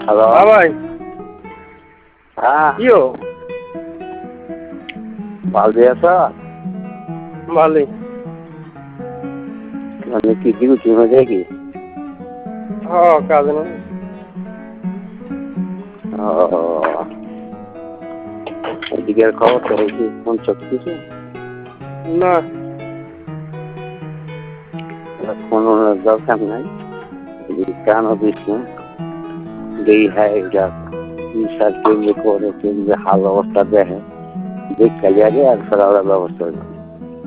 Hello. হ্যাঁ ভাই, হ্যাঁ, কিও ভালো আছো? ভালোই। মানে কি ডিউটি হয়ে কি? হ্যাঁ, কাজ না। ও, এদিকের খবর তো হয়েছে কোন সব কিছু না, কোনো দরকার নাই। কেন দিস না যেই হ্যাঁ এটা হিসাব কেন্দ্রে করে কেন্দ্রে হাল অবস্থা দেখে দেখ খালি আগে আর ফেরার ব্যবস্থা